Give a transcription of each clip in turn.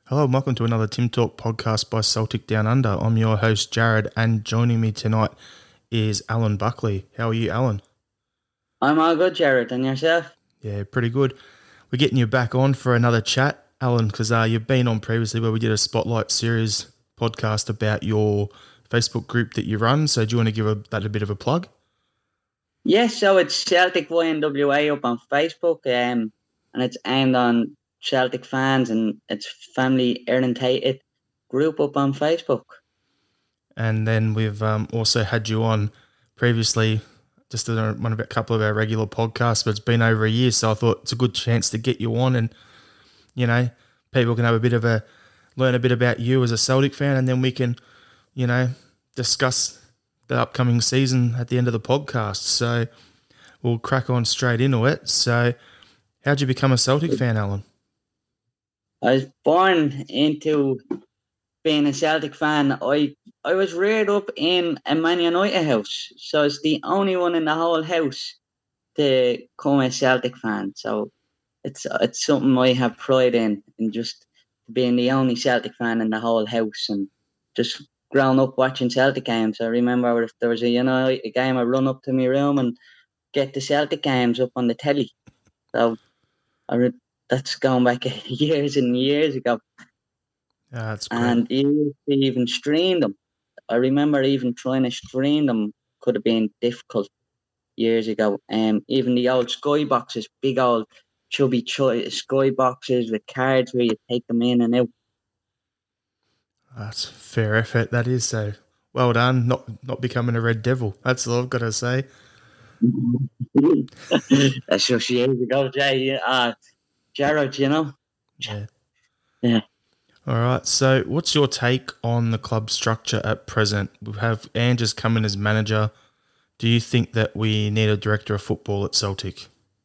Hello and welcome to another Tim Talk podcast by Celtic Down Under. I'm your host, Jared, and joining me tonight is Alan Buckley. How are you, Alan? I'm all good, Jared. And yourself? Yeah, pretty good. We're getting you back on for another chat, Alan, because you've been on previously where we did a Spotlight Series podcast about your Facebook group that you run. So do you want to give that a bit of a plug? Yes, so it's Celtic YNWA up on Facebook, and it's aimed on Celtic fans, and it's family orientated group up on Facebook. And then we've also had you on previously, just on a couple of our regular podcasts, but it's been over a year, so I thought it's a good chance to get you on and, you know, people can have learn a bit about you as a Celtic fan, and then we can, discuss the upcoming season at the end of the podcast. So we'll crack on straight into it. So how'd you become a Celtic fan, Alan? I was born into being a Celtic fan. I was reared up in a Man United house, so it's the only one in the whole house to become a Celtic fan. So it's something I have pride in just being the only Celtic fan in the whole house, and just grown up watching Celtic games. I remember if there was a game, I'd run up to my room and get the Celtic games up on the telly. So that's going back years and years ago. That's great. And you even stream them. I remember even trying to stream them could have been difficult years ago. Even the old Sky boxes, big old chubby Sky boxes with cards where you take them in and out. That's fair effort. That is so. Well done. Not becoming a Red Devil. That's all I've got to say. That's just years ago, Jay. Jared, Yeah. Yeah. All right. So, what's your take on the club structure at present? We have Ange come in as manager. Do you think that we need a director of football at Celtic?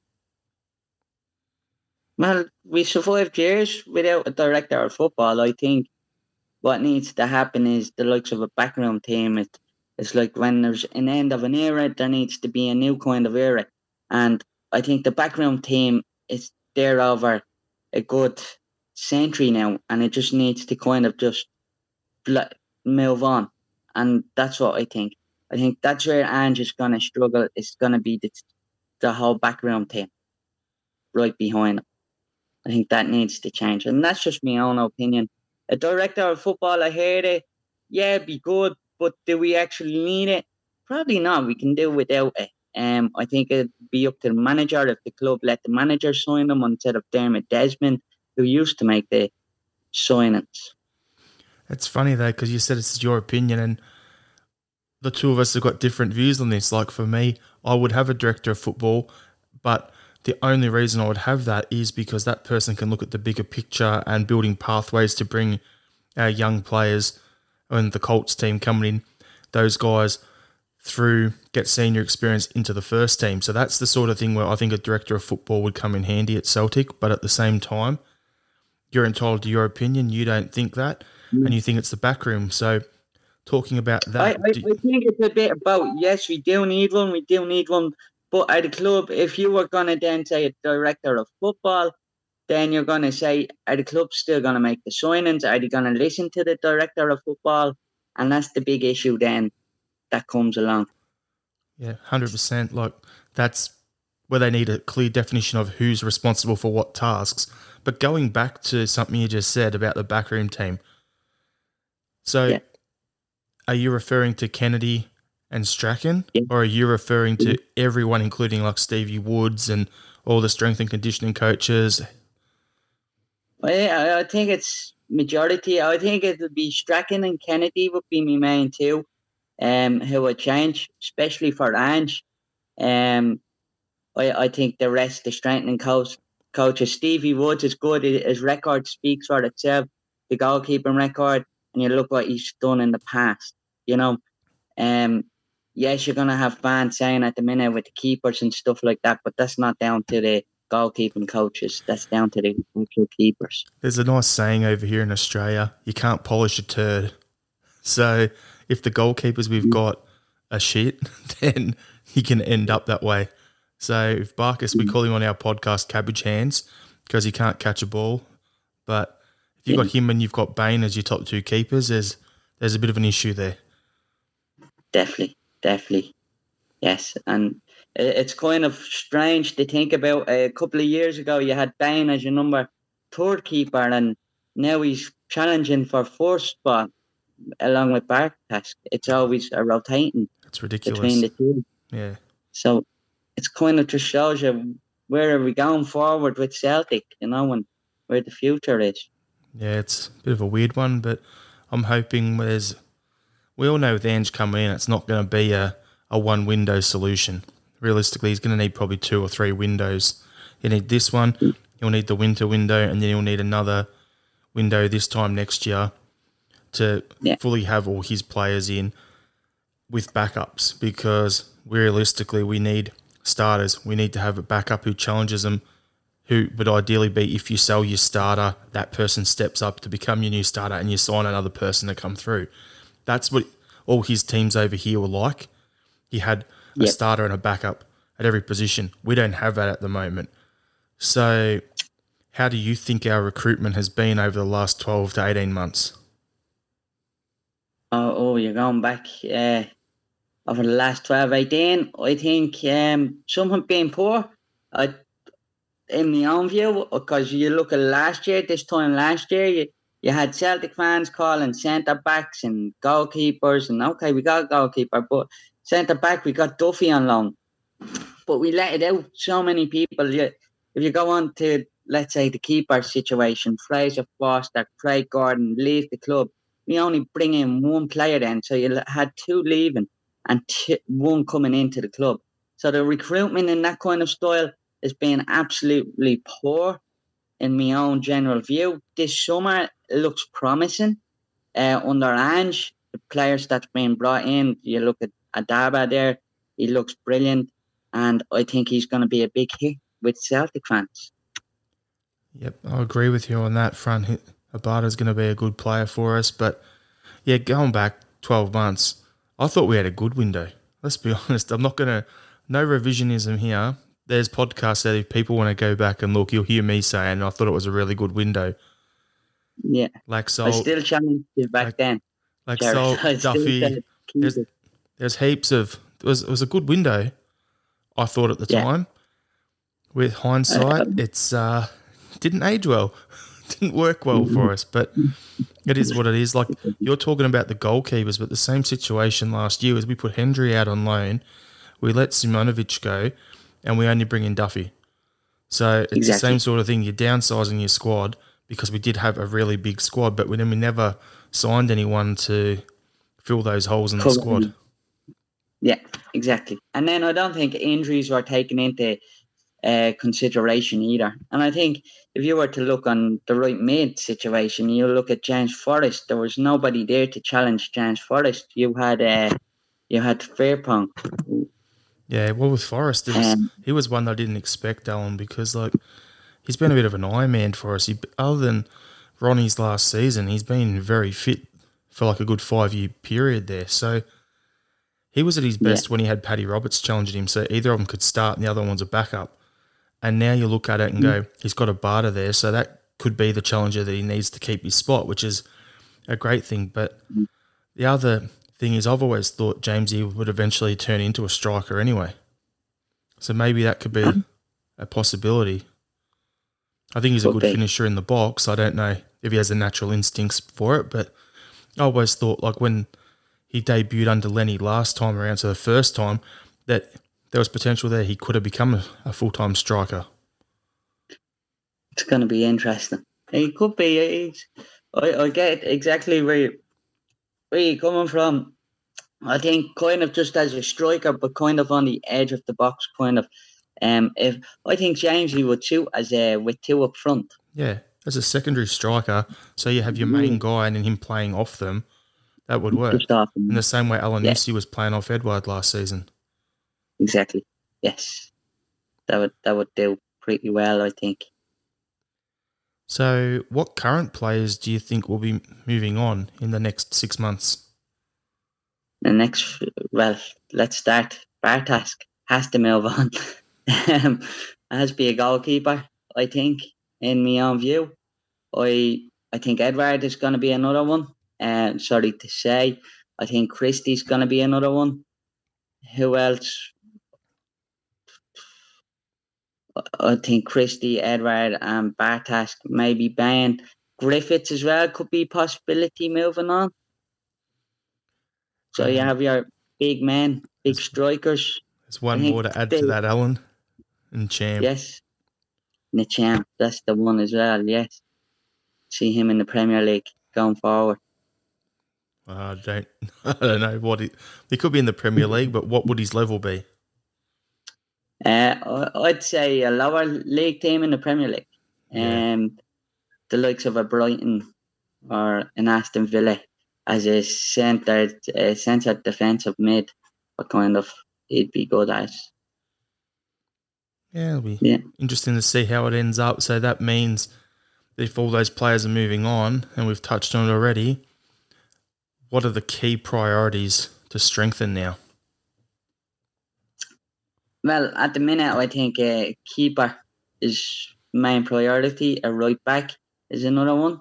Well, we survived years without a director of football. I think what needs to happen is the likes of a backroom team. It's like when there's an end of an era, there needs to be a new kind of era. And I think the backroom team is there over a good century now, and it just needs to kind of just move on. And that's what I think. I think that's where Ange is going to struggle. It's going to be the whole backroom team right behind him. I think that needs to change. And that's just my own opinion. A director of football, I heard it. Yeah, it'd be good, but do we actually need it? Probably not. We can do without it. I think it'd be up to the manager if the club let the manager sign them instead of Dermot Desmond, who used to make the signings. It's funny though, because you said it's your opinion, and the two of us have got different views on this. Like for me, I would have a director of football, but the only reason I would have that is because that person can look at the bigger picture and building pathways to bring our young players and the Colts team coming in, those guys through, get senior experience into the first team. So that's the sort of thing where I think a director of football would come in handy at Celtic, but at the same time, you're entitled to your opinion. You don't think that, and you think it's the back room. So talking about that... I think it's a bit about, yes, we do need one, but at the club, if you were going to then say a director of football, then you're going to say, are the clubs still going to make the signings? Are they going to listen to the director of football? And that's the big issue then that comes along. Yeah, 100%. Like, that's where they need a clear definition of who's responsible for what tasks. But going back to something you just said about the backroom team. So Are you referring to Kennedy and Strachan, or are you referring to everyone, including like Stevie Woods and all the strength and conditioning coaches? Well, I think it's majority. I think it would be Strachan and Kennedy would be my main two, who would change, especially for Ange. I think the rest, the strengthening coaches, Stevie Woods is good. His record speaks for itself, the goalkeeping record, and you look what he's done in the past. Yes, you're going to have fans saying at the minute with the keepers and stuff like that, but that's not down to the goalkeeping coaches. That's down to the actual keepers. There's a nice saying over here in Australia, you can't polish a turd. So if the goalkeepers we've got are shit, then you can end up that way. So if Barkas, we call him on our podcast Cabbage Hands because he can't catch a ball. But if you've got him and you've got Bain as your top two keepers, there's a bit of an issue there. Definitely. Yes, and it's kind of strange to think about. A couple of years ago, you had Bain as your number third keeper, and now he's challenging for first spot along with Bartas. It's always a rotating It's ridiculous between the two. Yeah. So it's kind of just shows you where are we going forward with Celtic, and where the future is. Yeah, it's a bit of a weird one, but I'm hoping we all know with Ange coming in, it's not going to be a one window solution. Realistically, he's going to need probably 2 or 3 windows. You need this one, you'll need the winter window, and then you'll need another window this time next year to fully have all his players in with backups, because realistically we need starters. We need to have a backup who challenges them, who would ideally be, if you sell your starter, that person steps up to become your new starter and you sign another person to come through. That's what all his teams over here were like. He had a starter and a backup at every position. We don't have that at the moment. So how do you think our recruitment has been over the last 12 to 18 months? Oh, you're going back over the last 12, 18. I think some have been poor, in my own view, because you look at this time last year, you had Celtic fans calling centre-backs and goalkeepers, and okay, we got a goalkeeper, but centre-back, we got Duffy on loan. But we let it out, so many people. If you go on to, let's say, the keeper situation, Fraser Foster, Craig Gordon leave the club, we only bring in one player then, so you had 2 leaving and 1 coming into the club. So the recruitment in that kind of style has been absolutely poor in my own general view. This summer it looks promising. Under Ange, the players that's been brought in, you look at Adaba there, he looks brilliant, and I think he's going to be a big hit with Celtic fans. Yep, I agree with you on that front. Abada's going to be a good player for us, but yeah, going back 12 months, I thought we had a good window. Let's be honest, no revisionism here. There's podcasts that if people want to go back and look, you'll hear me saying I thought it was a really good window. Yeah. Laxalt, I still challenged you back then. Laxalt, Duffy. There's heaps of... It was a good window, I thought at the time. With hindsight, it's didn't age well. Didn't work well for us, but it is what it is. Like, you're talking about the goalkeepers, but the same situation last year was we put Hendry out on loan, we let Simonovic go, and we only bring in Duffy. So it's the same sort of thing. You're downsizing your squad because we did have a really big squad, but we never signed anyone to fill those holes in the squad. Yeah, exactly. And then I don't think injuries were taken into consideration either. And I think if you were to look on the right mid situation, you look at James Forrest. There was nobody there to challenge James Forrest. You had Fairpong. Yeah, well, with Forrest, he was one that I didn't expect, Alan, because he's been a bit of an Iron Man for us. Other than Ronnie's last season, he's been very fit for a good 5-year period there. So he was at his best when he had Paddy Roberts challenging him. So either of them could start and the other one's a backup. And now you look at it and go, he's got a Abada there, so that could be the challenger that he needs to keep his spot, which is a great thing. But the other thing is, I've always thought Jamesy would eventually turn into a striker anyway. So maybe that could be a possibility. I think he's a good finisher in the box. I don't know if he has the natural instincts for it, but I always thought, when he debuted under Lenny last time around, so the first time, that there was potential there. He could have become a full-time striker. It's going to be interesting. He could be. I get exactly where you're coming from. I think kind of just as a striker, but kind of on the edge of the box, kind of. If I think Jamesy would suit as with 2 up front. Yeah, as a secondary striker, so you have your main guy and then him playing off them. That would work. In the same way Alanissi was playing off Edouard last season. Exactly. Yes. That would do pretty well, I think. So what current players do you think will be moving on in the next 6 months? Let's start. Bartas has to move on. Has to be a goalkeeper, I think, in my own view. I I think Edward is going to be another one. Sorry to say. I think Christie's going to be another one. Who else? I think Christie, Edward, and Bartas, maybe Bain. Griffiths as well could be a possibility moving on. So you have your big men, big strikers. There's one more to add to that, Alan. And Ntcham. Yes. Ntcham, that's the one as well, yes. See him in the Premier League going forward. I don't know what he could be in the Premier League, but what would his level be? I'd say a lower league team in the Premier League. The likes of a Brighton or an Aston Villa as a centre defensive mid, what kind of he'd be good at. Yeah, it'll be interesting to see how it ends up. So that means if all those players are moving on, and we've touched on it already, what are the key priorities to strengthen now? Well, at the minute, I think a keeper is main priority. A right back is another one.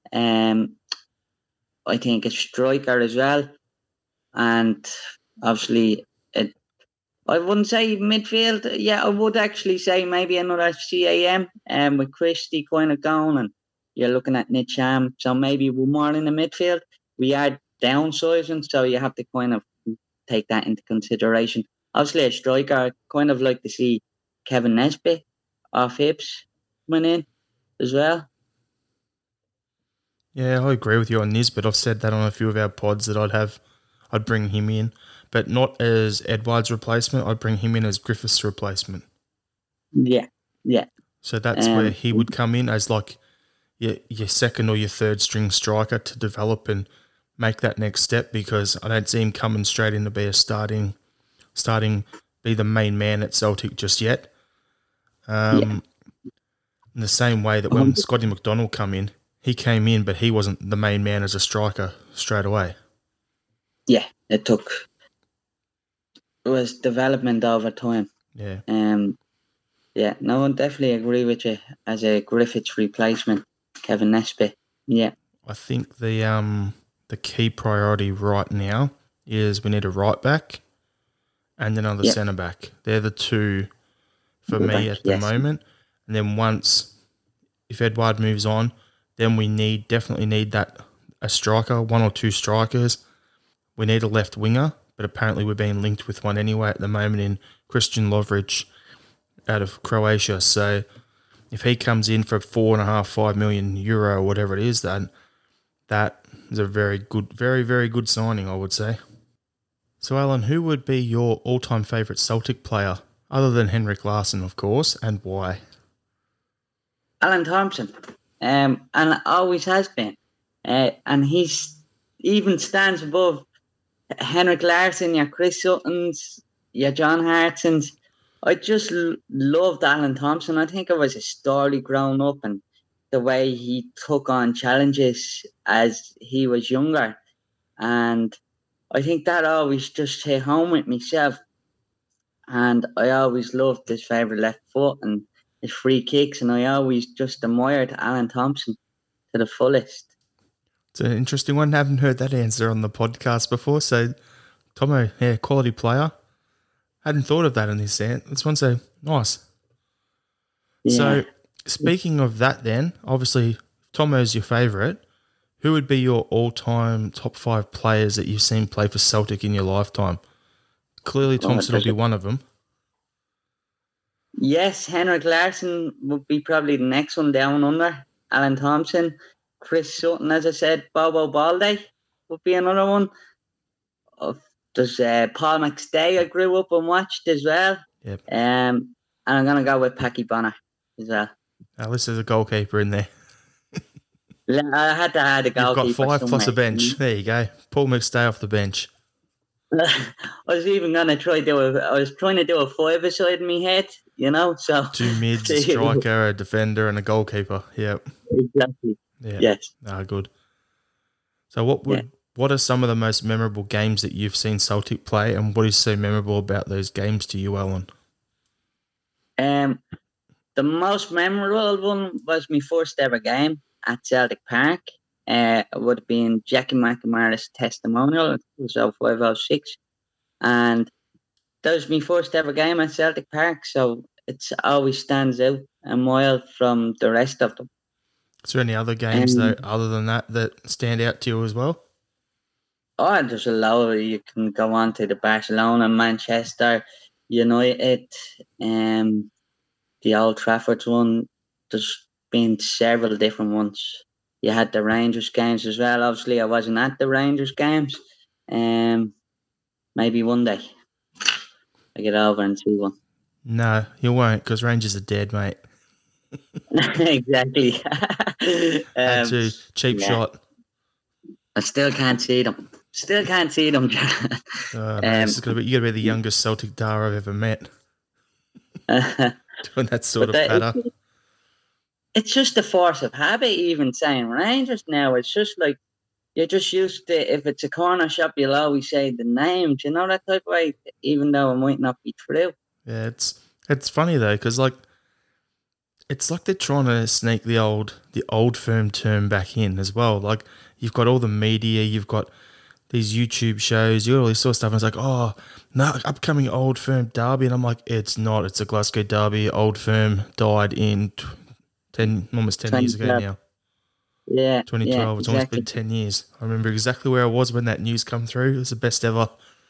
I think a striker as well. And obviously, I wouldn't say midfield. Yeah, I would actually say maybe another CAM with Christie kind of going, and you're looking at Ntcham. So maybe we're more in the midfield. We are downsizing, so you have to kind of take that into consideration. Obviously, a striker, I'd kind of like to see Kevin Nesbitt off Hibs coming in as well. Yeah, I agree with you on Nisbet. I've said that on a few of our pods that I'd bring him in, but not as Edward's replacement. I'd bring him in as Griffiths' replacement. Yeah. So that's where he would come in as like your second or your third string striker to develop and make that next step, because I don't see him coming straight in to be a starting, be the main man at Celtic just yet. In the same way that when Scotty McDonald come in, he came in, but he wasn't the main man as a striker straight away. Yeah, it was development over time. Yeah. No, I definitely agree with you as a Griffiths replacement, Kevin Nesbitt. Yeah. I think the key priority right now is we need a right back and another centre back. They're the two for me at the moment. And then if Edward moves on, then we definitely need a striker, one or two strikers. We need a left winger, but apparently we're being linked with one anyway at the moment in Christian Lovric out of Croatia. So if he comes in for 4.5 million euro or whatever it is, then that is a very good, very, very good signing, I would say. So, Alan, who would be your all-time favourite Celtic player, other than Henrik Larsson, of course, and why? Alan Thompson, and always has been. And he's even stands above Henrik Larsson, your Chris Suttons, your John Hartsons. I just loved Alan Thompson. I think it was a story growing up and the way he took on challenges as he was younger. And I think that always just hit home with myself. And I always loved his favourite left foot and his free kicks. And I always just admired Alan Thompson to the fullest. It's an interesting one. I haven't heard that answer on the podcast before. So, Tomo, quality player. Hadn't thought of that in this sense. This one's so nice. Yeah. So, speaking of that then, obviously, Tomo's your favourite. Who would be your all-time top 5 players that you've seen play for Celtic in your lifetime? Clearly, Thompson will be one of them. Yes, Henrik Larsson would be probably the next one down under. Alan Thompson, Chris Sutton, as I said, Bobo Balde would be another one. There's Paul McStay I grew up and watched as well. Yep. And I'm going to go with Packy Bonner as well. At least there's a goalkeeper in there. I had to add a goalkeeper. You've got 5 plus a bench. There you go. Paul McStay off the bench. I was even going to try to do a 5-a-side in my head, so 2 mids, a striker, a defender and a goalkeeper. Yep. Exactly. Yeah. Yes. Good. So what are some of the most memorable games that you've seen Celtic play, and what is so memorable about those games to you, Alan? The most memorable one was my first ever game. at Celtic Park. It would have been Jackie McNamara's testimonial. It was 0506. And that was my first ever game at Celtic Park, so it always stands out a mile from the rest of them. Is there any other games, though, other than that stand out to you as well? Oh, there's a lot. You can go on to the Barcelona, Manchester United, the Old Trafford one. There's been several different ones. You had the Rangers games as well. Obviously, I wasn't at the Rangers games. Maybe one day I get over and see one. No, you won't, because Rangers are dead, mate. Exactly. Had to. Cheap shot. I still can't see them. Still can't see them. You got to be the youngest Celtic Dar I've ever met. Doing that sort of patter. It's just a force of habit, even saying Rangers now. It's just like you're just used to, if it's a corner shop, you'll always say the name. Do you know that type of way? Even though it might not be true. Yeah, it's funny though, because it's like they're trying to sneak the old firm term back in as well. Like, you've got all the media, you've got these YouTube shows, you got all this sort of stuff, and it's like, oh, no, upcoming Old Firm derby, and I'm like, it's not. It's a Glasgow derby. Old Firm died in almost 10 years ago now. Yeah, 2012. Yeah, it's almost been 10 years. I remember exactly where I was when that news come through. It was the best ever.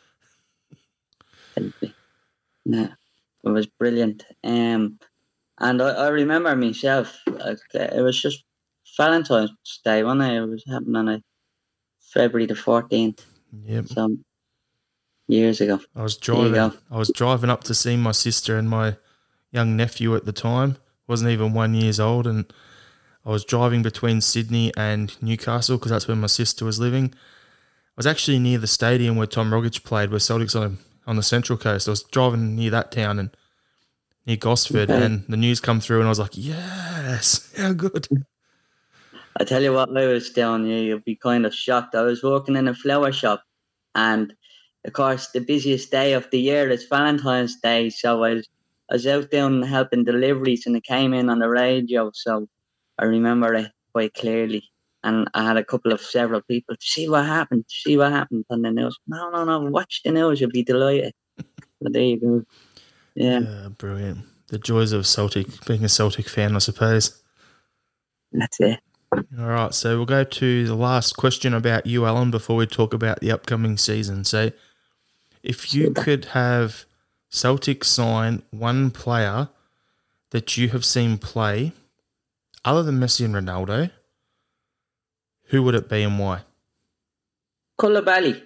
Yeah, it was brilliant. And I remember myself, it was just Valentine's Day, wasn't it? It was happening on February the 14th. Yep. Some years ago. I was driving up to see my sister and my young nephew at the time. Wasn't even 1 year old, and I was driving between Sydney and Newcastle because that's where my sister was living. I was actually near the stadium where Tom Rogic played, where Celtic's on the Central Coast. I was driving near that town and near Gosford, and the news come through, and I was like, yes, how good. I tell you what, I was down here, you'll be kind of shocked. I was working in a flower shop, and of course, the busiest day of the year is Valentine's Day, so I was out down helping deliveries, and it came in on the radio, so I remember it quite clearly. And I had several people, see what happened on the news. No, watch the news, you'll be delighted. So there you go. Yeah, brilliant. The joys of being a Celtic fan, I suppose. That's it. All right, so we'll go to the last question about you, Alan, before we talk about the upcoming season. So if you could have Celtic sign one player that you have seen play, other than Messi and Ronaldo, who would it be and why? Koulibaly.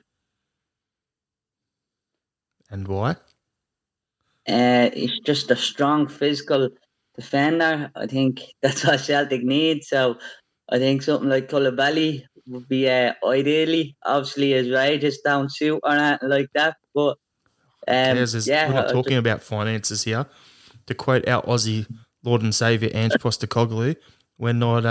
And why? He's just a strong physical defender. I think that's what Celtic needs. So I think something like Koulibaly would be ideally. Obviously, his wages don't suit or anything like that. But we're not talking about finances here. To quote our Aussie Lord and Saviour Ange Postecoglou, we're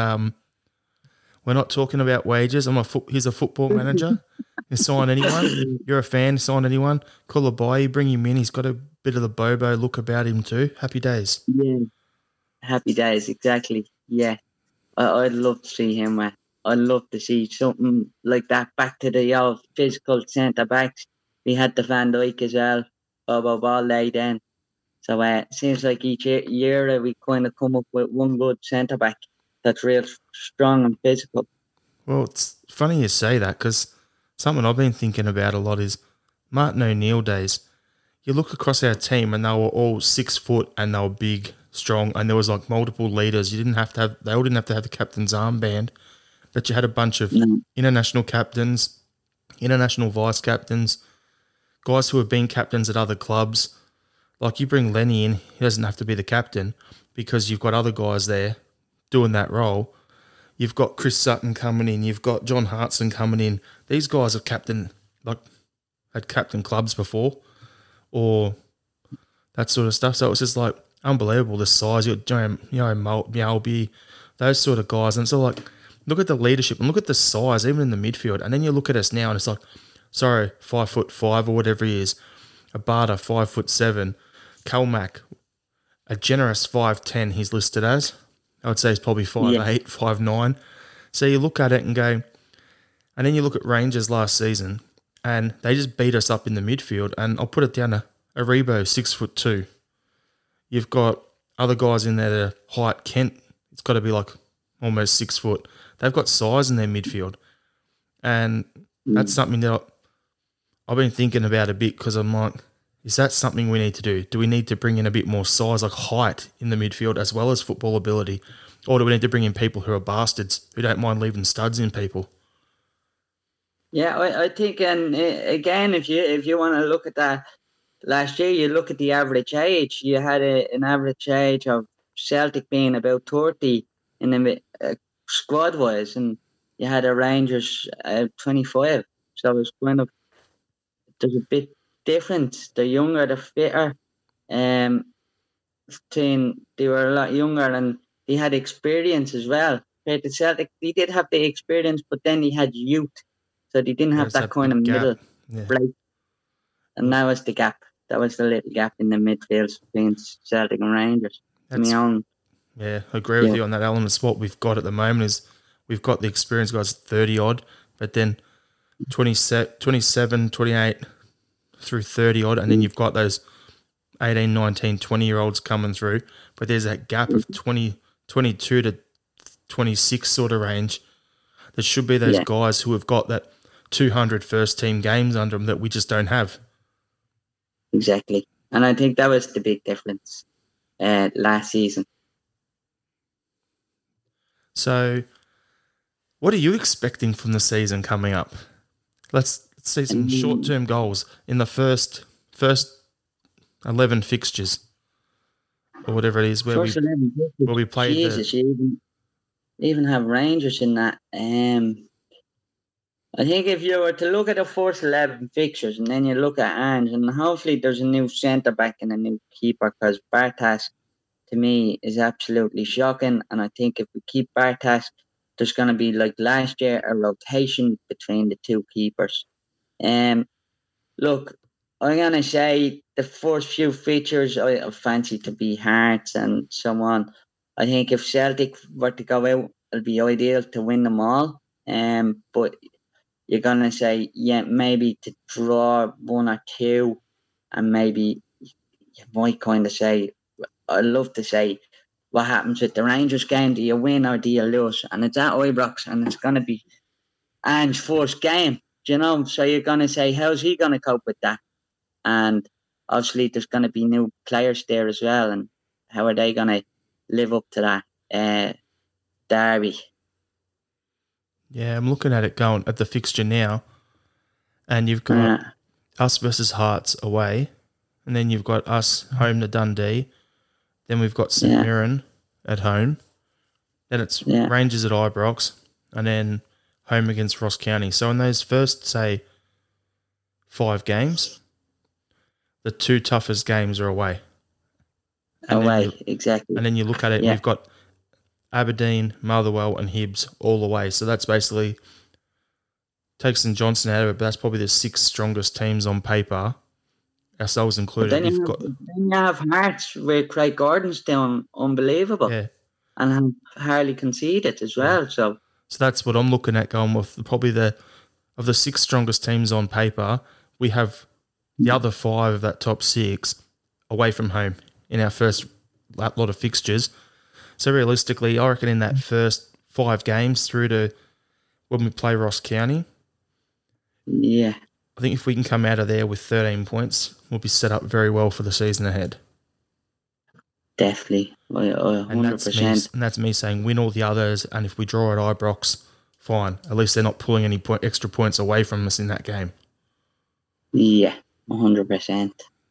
not talking about wages. He's a football manager. You sign anyone. You're a fan. Sign anyone. Koulibaly, bring him in. He's got a bit of the Bobo look about him too. Happy days. Yeah, happy days. Exactly. Yeah, I'd love to see him. I'd love to see something like that back to the old physical centre backs. We had the Van Dijk as well. Bobo Ball laid in. So it seems like each year we kind of come up with one good centre back that's real strong and physical. Well, it's funny you say that, because something I've been thinking about a lot is Martin O'Neill days. You look across our team and they were all 6 foot and they were big, strong, and there was like multiple leaders. They all didn't have to have the captain's armband, but you had a bunch of international captains, international vice captains, guys who have been captains at other clubs. Like, you bring Lenny in, he doesn't have to be the captain because you've got other guys there doing that role. You've got Chris Sutton coming in. You've got John Hartson coming in. These guys have had captain clubs before, or that sort of stuff. So it's just like unbelievable, the size. Malby, those sort of guys. And it's all like, look at the leadership and look at the size, even in the midfield. And then you look at us now and it's like, 5'5" or whatever he is. Abada, 5'7". Kalmak, a generous 5'10" he's listed as. I would say he's probably 5'8", Yeah. 5'9". So you look at it and go, and then you look at Rangers last season, and they just beat us up in the midfield. And I'll put it down to Aribo, 6'2". You've got other guys in there that are height. Kent, it's got to be like almost 6 foot. They've got size in their midfield. And that's something that I've been thinking about a bit, because I'm like, is that something we need to do? Do we need to bring in a bit more size, like height in the midfield as well as football ability? Or do we need to bring in people who are bastards, who don't mind leaving studs in people? Yeah, I think, and again, if you want to look at that, last year you look at the average age. You had an average age of Celtic being about 30 in the squad wise, and you had a Rangers 25. So it's kind of, there's a bit difference. The younger, the fitter. Um, they were a lot younger and they had experience as well. Compared to Celtic, they did have the experience, but then they had youth, so they didn't have There's that that kind of big gap. middle Yeah. break. And that was the gap. That was the little gap in the midfield between Celtic and Rangers. Yeah, I agree with you on that element. What we've got at the moment is we've got the experienced guys 30 odd, but then 27, 28 through 30 odd, and then you've got those 18, 19, 20-year-olds coming through. But there's that gap of 22 to 26 sort of range. There should be those guys who have got that 200 first-team games under them that we just don't have. Exactly. And I think that was the big difference last season. So, what are you expecting from the season coming up? Let's see some short-term goals in the first 11 fixtures, or whatever it is, where we play. Jesus, you even have Rangers in that. I think if you were to look at the first 11 fixtures and then you look at Ange, and hopefully there's a new centre back and a new keeper, because Bartas, to me, is absolutely shocking. And I think if we keep Bartas, there's going to be, like last year, a rotation between the two keepers. Look, I'm going to say the first few features I fancy to be Hearts and so on. I think if Celtic were to go out, it'll be ideal to win them all. But you're going to say, maybe to draw one or two, and maybe you might kind of say, I'd love to say, what happens with the Rangers game? Do you win or do you lose? And it's at Ibrox, and it's going to be Ange's first game, so you're going to say, how's he going to cope with that? And obviously there's going to be new players there as well, and how are they going to live up to that derby? Yeah, I'm looking at it going at the fixture now, and you've got us versus Hearts away, and then you've got us home to Dundee, then we've got St Mirren at home, then it's Rangers at Ibrox, and then home against Ross County. So in those first, say, 5 games, the 2 toughest games are away. Exactly. And then you look at it, we've got Aberdeen, Motherwell and Hibs all away. So that's basically, take St Johnstone out of it, but that's probably the 6 strongest teams on paper, ourselves included. Then you have Hearts, where Craig Gordon's doing unbelievable, and hardly conceded as well. So that's what I'm looking at, going with probably of the 6 strongest teams on paper, we have the other 5 of that top 6 away from home in our first lot of fixtures. So realistically, I reckon in that first 5 games through to when we play Ross County, I think if we can come out of there with 13 points, we'll be set up very well for the season ahead. Definitely, 100%. And that's me saying win all the others, and if we draw at Ibrox, fine. At least they're not pulling any extra points away from us in that game. Yeah, 100%.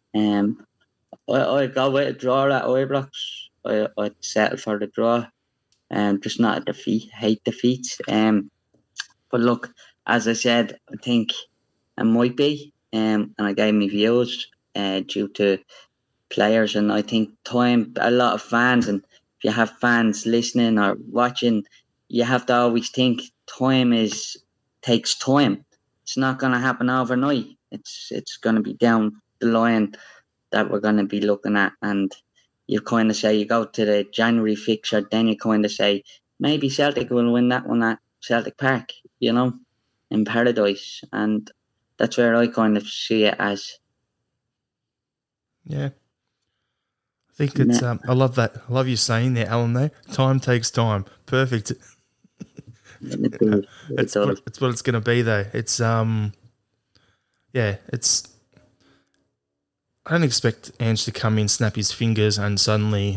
I go with a draw at Ibrox. I'd settle for the draw, just not a defeat. Hate defeats. But look, as I said, I think it might be, and I gave my views due to players, and I think time. A lot of fans, and if you have fans listening or watching, you have to always think time takes time. It's not going to happen overnight. It's going to be down the line that we're going to be looking at, and you kind of say you go to the January fixture, then you kind of say maybe Celtic will win that one at Celtic Park, in Paradise, and that's where I kind of see it as. Yeah. I think it's. I love that. I love you saying there, Alan. Though time takes time. Perfect. It's what it's going to be though. It's it's. I don't expect Ange to come in, snap his fingers, and suddenly,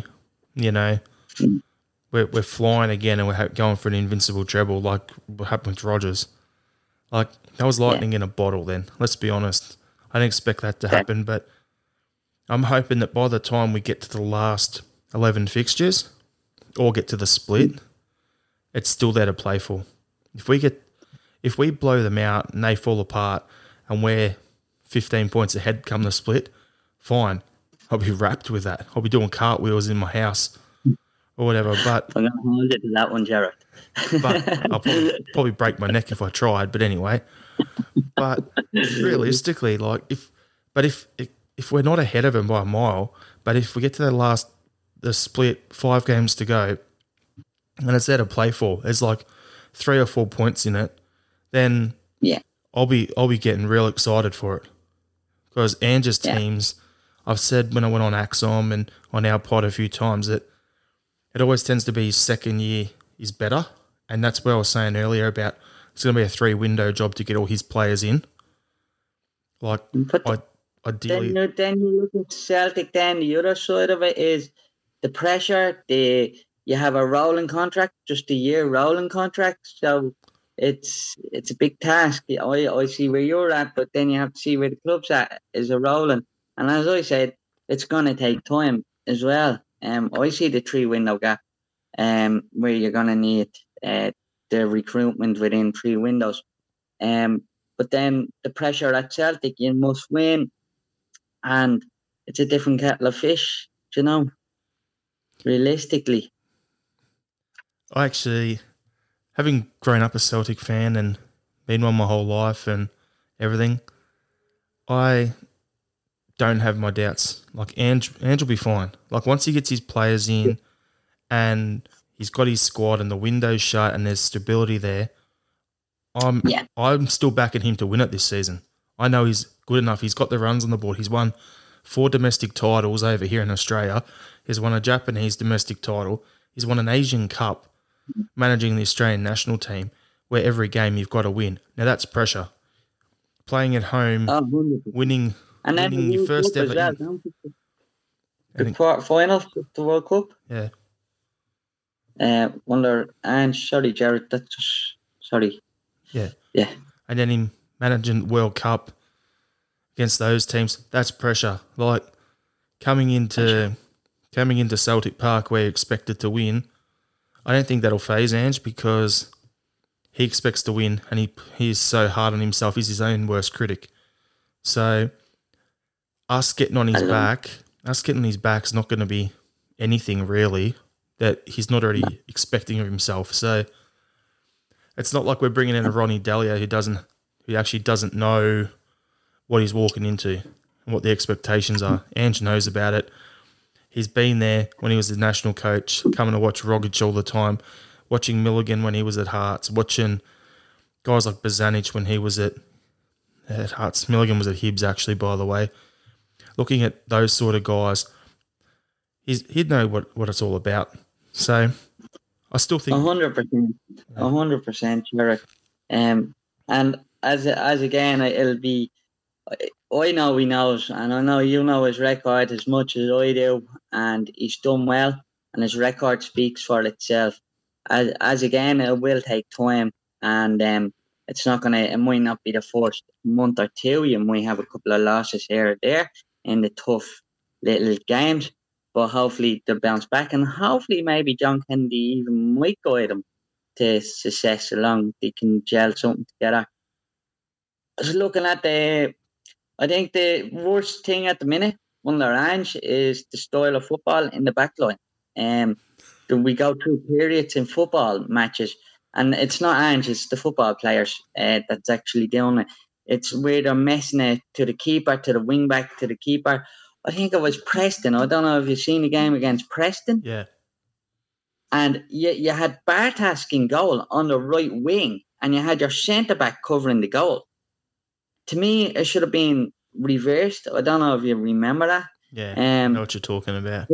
we're flying again and we're going for an invincible treble like what happened with Rodgers. Like that was lightning in a bottle. Then let's be honest. I don't expect that to happen, but I'm hoping that by the time we get to the last 11 fixtures or get to the split, it's still there to play for. If we blow them out and they fall apart and we're 15 points ahead come the split, fine. I'll be wrapped with that. I'll be doing cartwheels in my house or whatever. But I'm going to hold it to that one, Jared. But I'll probably break my neck if I tried. But anyway, but realistically, like if we're not ahead of them by a mile, but if we get to the split, 5 games to go, and it's there to play for, there's like 3 or 4 points in it, then I'll be getting real excited for it because Ange's teams. I've said when I went on Axom and on our pod a few times that it always tends to be second year is better, and that's what I was saying earlier about it's going to be a 3-window job to get all his players in. Like, ideally. Then you look at Celtic. Then the other side of it is the pressure. You have a rolling contract, just a year rolling contract, so it's a big task. I see where you're at, but then you have to see where the club's at is a rolling. And as I said, it's going to take time as well. I see the 3-window gap, where you're going to need the recruitment within 3 windows. But then the pressure at Celtic, you must win, and it's a different kettle of fish, realistically. I actually, having grown up a Celtic fan and been one my whole life and everything, I don't have my doubts. Like, Ange will be fine. Like, once he gets his players in and he's got his squad and the window's shut and there's stability there, I'm still backing him to win it this season. I know he's good enough. He's got the runs on the board. He's won 4 domestic titles over here in Australia. He's won a Japanese domestic title. He's won an Asian Cup managing the Australian national team where every game you've got to win. Now, that's pressure. Playing at home, winning your first ever. The quarter-final of the World Cup. Yeah. Sorry, Jared, that's just... Sorry. Yeah. Yeah. And then him managing World Cup against those teams, that's pressure. Like, coming into Celtic Park where you're expected to win, I don't think that'll faze Ange because he expects to win and he's so hard on himself. He's his own worst critic. So us getting on his back is not going to be anything really that he's not already expecting of himself. So it's not like we're bringing in a Ronnie Delia who actually doesn't know what he's walking into and what the expectations are. Ange knows about it. He's been there when he was the national coach, coming to watch Rogic all the time, watching Milligan when he was at Hearts, watching guys like Bozanic when he was at Hearts. Milligan was at Hibs, actually, by the way. Looking at those sort of guys, he'd know what it's all about. So I still think 100%, Jared. And as again, it'll be. I know he knows, and I know you know his record as much as I do, and he's done well, and his record speaks for itself. As again, it will take time, and it's not gonna. It might not be the first month or two. You might have a couple of losses here or there in the tough little games, but hopefully they'll bounce back, and hopefully maybe John Kennedy even might guide them to success along. They can gel something together. Just looking at I think the worst thing at the minute under Ange is the style of football in the back line. We go through periods in football matches, and it's not Ange, it's the football players that's actually doing it. It's where they're messing it to the keeper, to the wing back, to the keeper. I think it was Preston. I don't know if you've seen the game against Preston. Yeah. And you had Bartask in goal on the right wing, and you had your centre-back covering the goal. To me, it should have been reversed. I don't know if you remember that. Yeah, I know what you're talking about.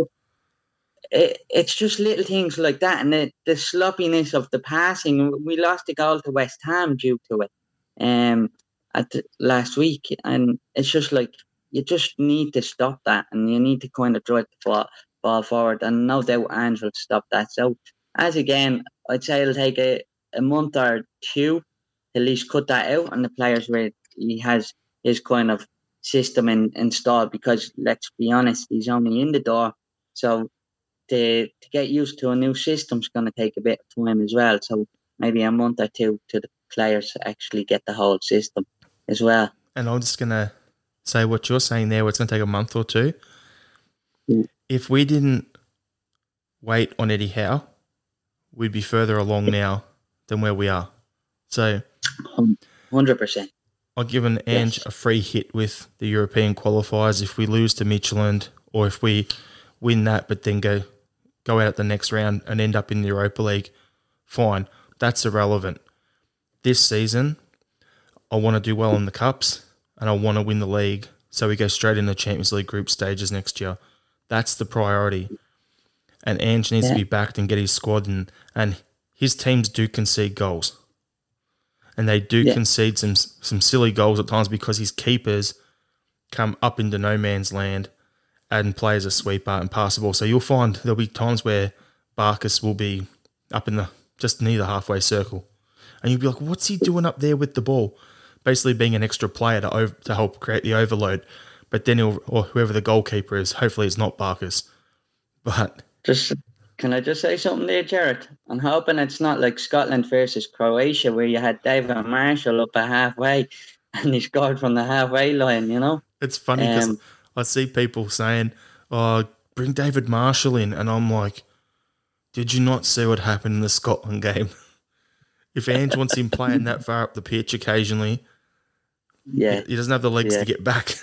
It's just little things like that, and the sloppiness of the passing. We lost the goal to West Ham due to it last week, and it's just like you just need to stop that, and you need to kind of drive the ball forward, and no doubt Ange will stop that. So, as again, I'd say it'll take a month or two to at least cut that out, and the players where he has his kind of system installed, because let's be honest, he's only in the door, so to get used to a new system is going to take a bit of time as well. So maybe a month or two to the players actually get the whole system as well. And I'm just going to say what you're saying there, where it's going to take a month or two. If we didn't wait on Eddie Howe, we'd be further along now than where we are. So 100%. I've given Ange a free hit with the European qualifiers if we lose to Midtjylland, or if we win that but then go out the next round and end up in the Europa League. Fine. That's irrelevant. This season, I want to do well in the Cups and I want to win the league so we go straight in the Champions League group stages next year. That's the priority. And Ange needs to be backed and get his squad in. And his teams do concede goals. And they do concede some silly goals at times because his keepers come up into no man's land and play as a sweeper and pass the ball. So you'll find there'll be times where Barkas will be up in just near the halfway circle. And you'll be like, what's he doing up there with the ball? Basically being an extra player to help create the overload. But then or whoever the goalkeeper is, hopefully it's not Barkas. But can I just say something there, Jared? I'm hoping it's not like Scotland versus Croatia where you had David Marshall up at halfway and he scored from the halfway line, you know? It's funny because I see people saying, oh, bring David Marshall in. And I'm like, did you not see what happened in the Scotland game? If Ange wants him playing that far up the pitch occasionally, he doesn't have the legs to get back.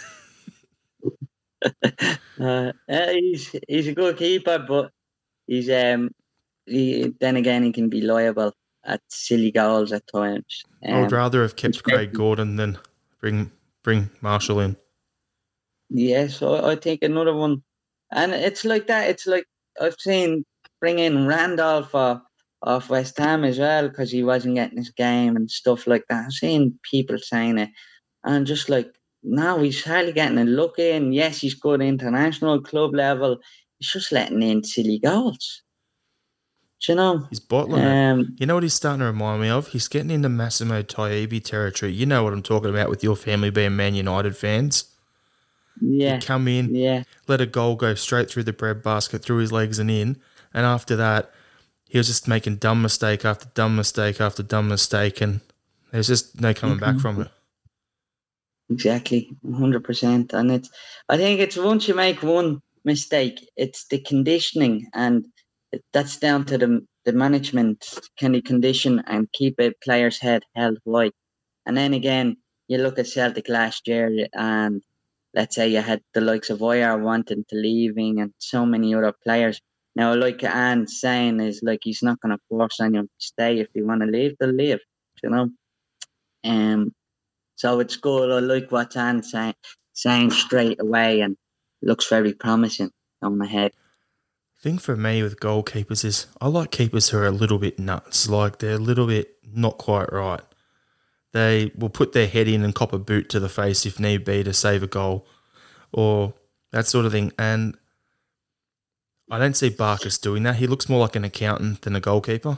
He's a good keeper, but he's then again he can be liable at silly goals at times. I would rather have kept Craig Gordon than bring Marshall in. Yes, so I think another one, and it's like that. It's like I've seen bring in Randolph off West Ham as well because he wasn't getting his game and stuff like that. I've seen people saying it, and just like, no, he's hardly getting a look in. Yes, he's good international club level. He's just letting in silly goals. Do you know? He's bottling it. You know what he's starting to remind me of? He's getting into Massimo Taibbi territory. You know what I'm talking about with your family being Man United fans. Yeah. He'd come in, let a goal go straight through the breadbasket, through his legs and in. And after that, he was just making dumb mistake after dumb mistake after dumb mistake. And there's just no coming back from it. Exactly, 100%. And I think it's once you make one mistake, it's the conditioning, and that's down to the management. Can they condition and keep a player's head held high? And then again, you look at Celtic last year, and let's say you had the likes of Oyer wanting to leaving, and so many other players. Now, like Anne's saying, is like he's not going to force anyone to stay. If they want to leave, they'll leave. You know, so it's good. I like what Anne's saying straight away, and looks very promising on ahead. Thing for me with goalkeepers is I like keepers who are a little bit nuts, like they're a little bit not quite right. They will put their head in and cop a boot to the face if need be to save a goal or that sort of thing. And I don't see Barkas doing that. He looks more like an accountant than a goalkeeper.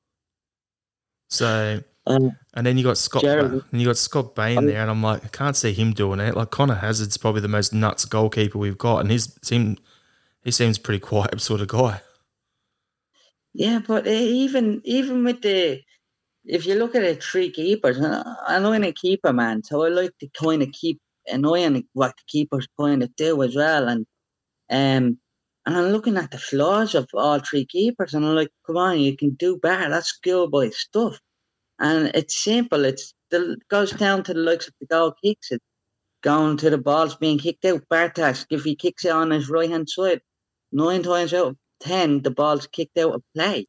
So, and then you got Scott Bain there, and I'm like, I can't see him doing it. Like Connor Hazard's probably the most nuts goalkeeper we've got, and he seems pretty quiet sort of guy. Yeah, but even with if you look at the three keepers, I'm not a keeper man, so I like to kind of keep an eye on what the keepers kind of do as well, and I'm looking at the flaws of all three keepers, and I'm like, come on, you can do better. That's schoolboy stuff. And it's simple. It goes down to the likes of the goal kicks. going to the balls being kicked out. Bartas, if he kicks it on his right hand side, 9 times out of 10, the ball's kicked out of play.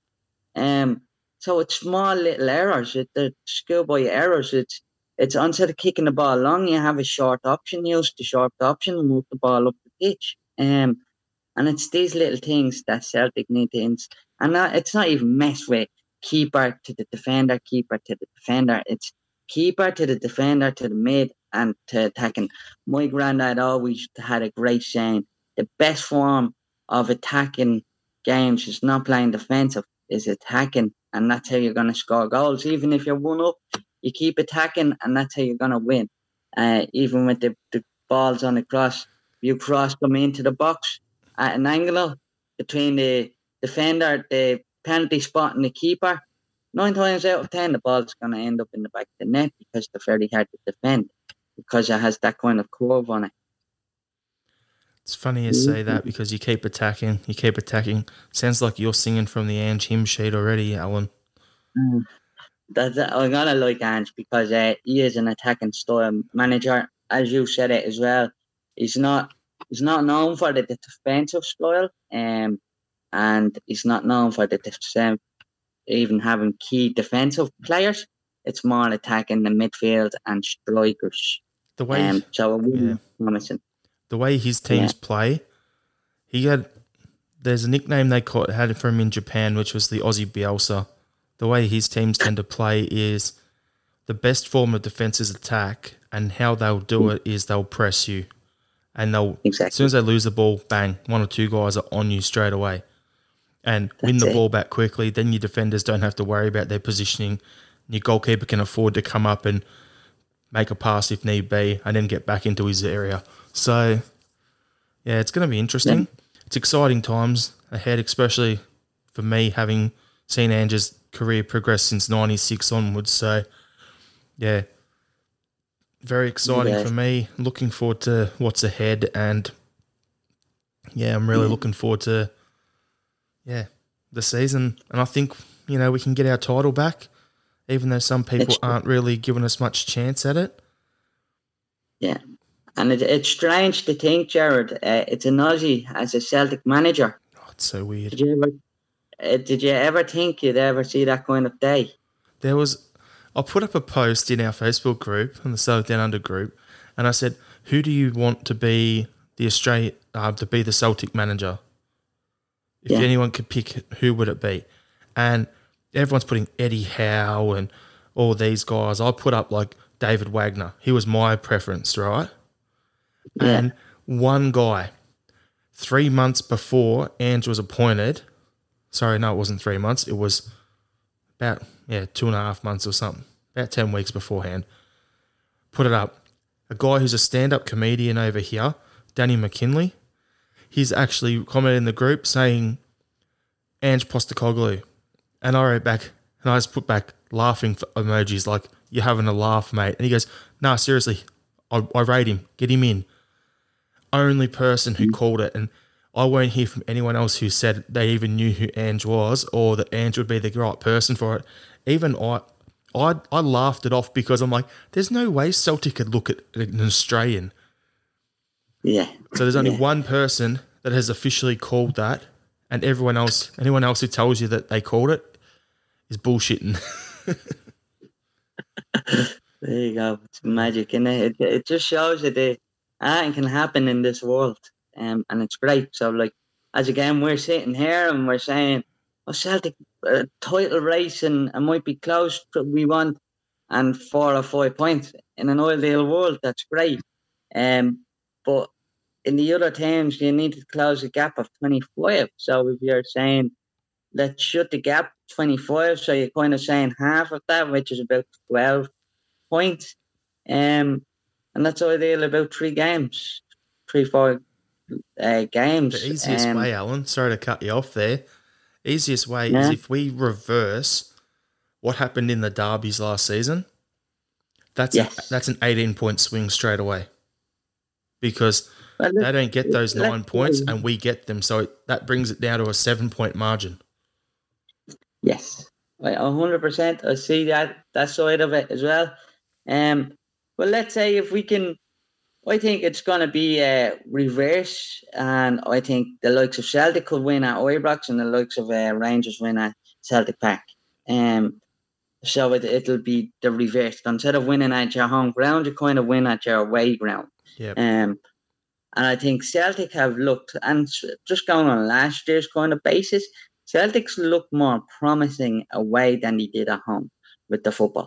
So it's small little errors. The schoolboy errors. It's instead of kicking the ball long, you have a short option. Use the short option and move the ball up the pitch. And it's these little things that Celtic need to, and it's not even mess with keeper to the defender, keeper to the defender. It's keeper to the defender, to the mid, and to attacking. My granddad always had a great saying: the best form of attacking games is not playing defensive, is attacking, and that's how you're going to score goals. Even if you're 1-up, you keep attacking, and that's how you're going to win. Even with the balls on the cross, you cross them into the box at an angle between the defender, the penalty spot, and the keeper. 9 times out of 10, the ball's going to end up in the back of the net because they're very hard to defend because it has that kind of curve on it. It's funny you say that because you keep attacking. Sounds like you're singing from the Ange hymn sheet already, Alan. I'm going to like Ange because he is an attacking style manager. As you said it as well, he's not known for the defensive style, and he's not known for the even having key defensive players. It's more attacking the midfield and strikers. The way, so it wouldn't promising. The way his teams play, there's a nickname they had for him in Japan, which was the Aussie Bielsa. The way his teams tend to play is the best form of defense is attack, and how they'll do it is they'll press you. And as soon as they lose the ball, bang, 1 or 2 guys are on you straight away and win the ball back quickly. Then your defenders don't have to worry about their positioning. Your goalkeeper can afford to come up and make a pass if need be and then get back into his area. So, yeah, it's going to be interesting. Yeah. It's exciting times ahead, especially for me, having seen Ange's career progress since 96 onwards. So, yeah, very exciting for me. Looking forward to what's ahead, and yeah, I'm really looking forward to the season. And I think we can get our title back, even though some people aren't really giving us much chance at it. Yeah, and it's strange to think, Jared. It's an Aussie as a Celtic manager. Oh, it's so weird. Did you ever think you'd ever see that kind of day? I put up a post in our Facebook group, in the Celtic Down Under group, and I said, "Who do you want to be the Celtic manager? If anyone could pick, who would it be?" And everyone's putting Eddie Howe and all these guys. I put up like David Wagner. He was my preference, right? Yeah. And one guy, 3 months before Ange was appointed. Sorry, no, it wasn't 3 months. It was about 2.5 months or something, about 10 weeks beforehand. Put it up. A guy who's a stand-up comedian over here, Danny McKinley, he's actually commented in the group saying Ange Postecoglou. And I wrote back, and I just put back laughing emojis like, "You're having a laugh, mate." And he goes, "No, seriously, I rate him. Get him in." Only person who called it, and I won't hear from anyone else who said they even knew who Ange was or that Ange would be the right person for it. Even I laughed it off because I'm like, there's no way Celtic could look at an Australian. Yeah. So there's only one person that has officially called that, and anyone else who tells you that they called it is bullshitting. There you go. It's magic, and it just shows that anything can happen in this world. And it's great. So, as again, we're sitting here and we're saying, Celtic title race and might be close, we want, and 4 or 5 points. In an ideal world, that's great. But in the other teams, you need to close a gap of 25. So if you're saying, let's shut the gap 25, so you're kind of saying half of that, which is about 12 points. And that's ideal, about 3 games, 3-4 games. The easiest way, Alan, sorry to cut you off there. Easiest way is if we reverse what happened in the derbies last season. That's an 18-point swing straight away, because they don't get those 9 points and we get them. So that brings it down to a 7-point margin. Yes, 100%. I see that side of it as well. Well, let's say if we can I think it's going to be a reverse, and I think the likes of Celtic could win at Ibrox, and the likes of Rangers win at Celtic Park. So it'll be the reverse. Instead of winning at your home ground, you kind of win at your away ground. Yep. And I think Celtic have looked, and just going on last year's kind of basis, Celtics look more promising away than they did at home with the football.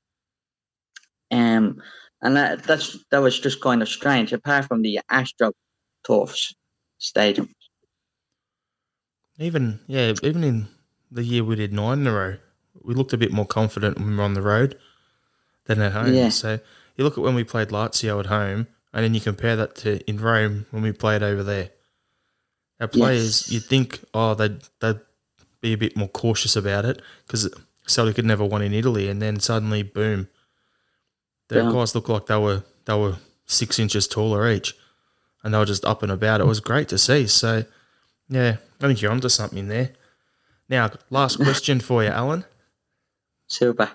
And that was just kind of strange, apart from the Astro Turfs stadium. Even in the year we did 9 in a row, we looked a bit more confident when we were on the road than at home. Yeah. So you look at when we played Lazio at home, and then you compare that to in Rome when we played over there. Our players, you'd think, they'd be a bit more cautious about it because Celtic had never won in Italy, and then suddenly, boom, the guys looked like they were 6 inches taller each, and they were just up and about. It was great to see. So, yeah, I think you're onto something there. Now, last question for you, Alan. Super.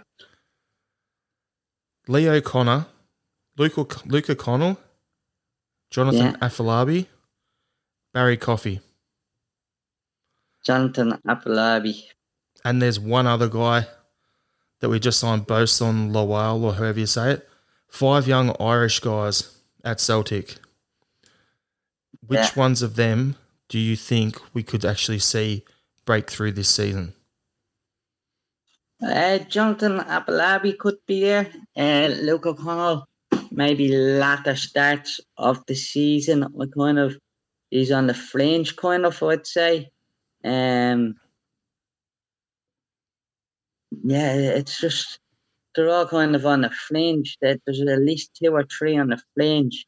Leo Connor, Luke O'Connell, Jonathan Afolabi, Barry Coffey. Jonathan Afolabi. And there's one other guy that we just signed, Boson Lawal, or however you say it. 5 young Irish guys at Celtic. Which ones of them do you think we could actually see break through this season? Jonathan Afolabi could be there. Luke O'Connell, maybe latter starts of the season. He's on the fringe, I'd say. It's just they're all kind of on the fringe. There's at least 2 or 3 on the fringe.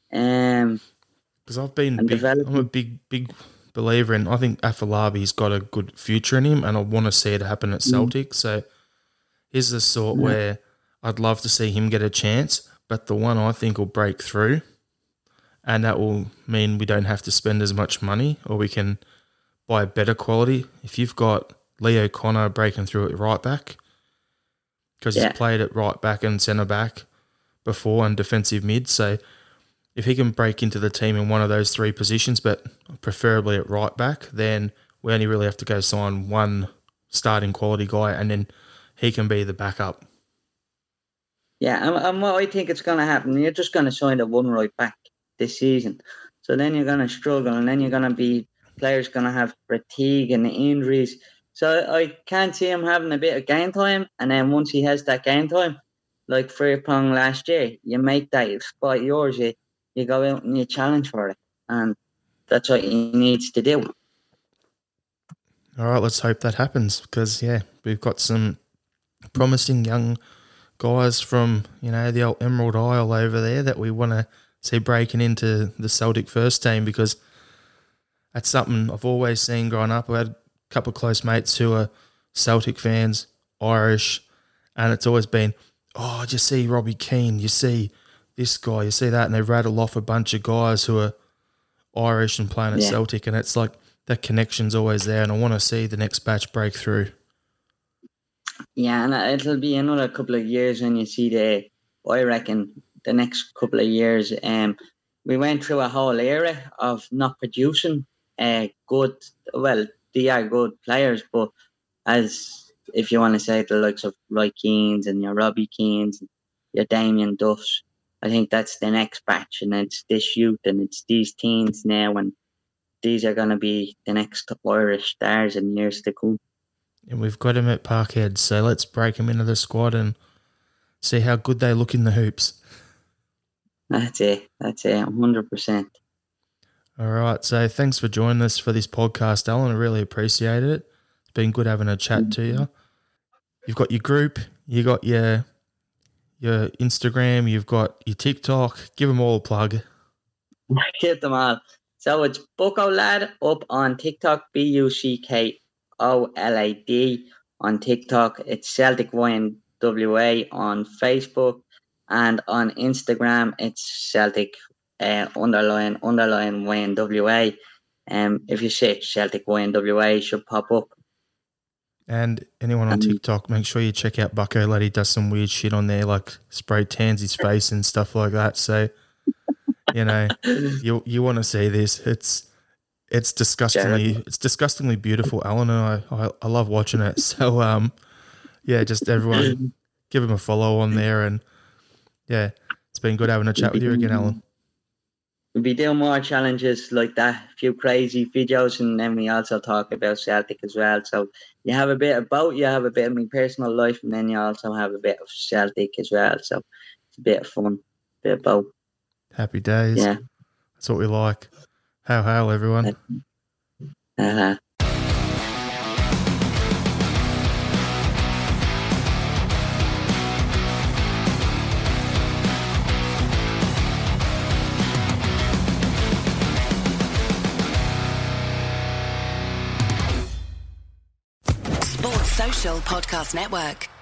Because I'm a big believer in. I think Afolabi's got a good future in him, and I want to see it happen at Celtic. So he's the sort where I'd love to see him get a chance, but the one I think will break through, and that will mean we don't have to spend as much money, or we can buy better quality. If you've got Leo Connor breaking through at right back, because he's played at right back and centre back before and defensive mid, so if he can break into the team in one of those 3 positions, but preferably at right back, then we only really have to go sign one starting quality guy, and then he can be the backup. Yeah, and what I think it's going to happen, you're just going to sign the one right back this season. So then you're going to struggle, and then you're going to be players going to have fatigue and injuries. So I can't see him having a bit of game time, and then once he has that game time, like Frimpong last year, you make that spot yours. You go out and you challenge for it, and that's what he needs to do. All right, let's hope that happens because, we've got some promising young guys from, the old Emerald Isle over there that we want to see breaking into the Celtic first team, because that's something I've always seen growing up. I had a couple of close mates who are Celtic fans, Irish, and it's always been, oh, you see Robbie Keane, you see this guy, you see that, and they rattle off a bunch of guys who are Irish and playing at Celtic, and it's like that connection's always there, and I want to see the next batch break through. Yeah, and it'll be another couple of years when you see I reckon the next couple of years, we went through a whole era of not producing good, well, they are good players, but as if you want to say the likes of Roy Keanes and your Robbie Keanes, your Damien Duffs, I think that's the next batch, and it's this youth and it's these teens now, and these are going to be the next Irish stars in years to come. And we've got him at Parkhead, so let's break him into the squad and see how good they look in the hoops. That's it, 100%. All right, so thanks for joining us for this podcast, Alan. I really appreciate it. It's been good having a chat to you. You've got your group, you got your Instagram, you've got your TikTok. Give them all a plug. Give them all. So it's Bucko Lad up on TikTok, BUCKOLAD on TikTok. It's Celtic YNWA on Facebook, and on Instagram it's Celtic __ YNWA. If you search Celtic YNWA, it should pop up. And anyone on TikTok, make sure you check out Bucko Lad. He does some weird shit on there, like spray tans his face and stuff like that. So You know, you want to see this. It's disgustingly beautiful, Alan, and I love watching it. So yeah, just everyone give him a follow on there, and yeah, it's been good having a chat with you again, Alan. We'll be doing more challenges like that, a few crazy videos, and then we also talk about Celtic as well. So you have a bit of both. You have a bit of my personal life, and then you also have a bit of Celtic as well. So it's a bit of fun, a bit of both. Happy days. Yeah. That's what we like. Hail, everyone. Sports Social Podcast Network.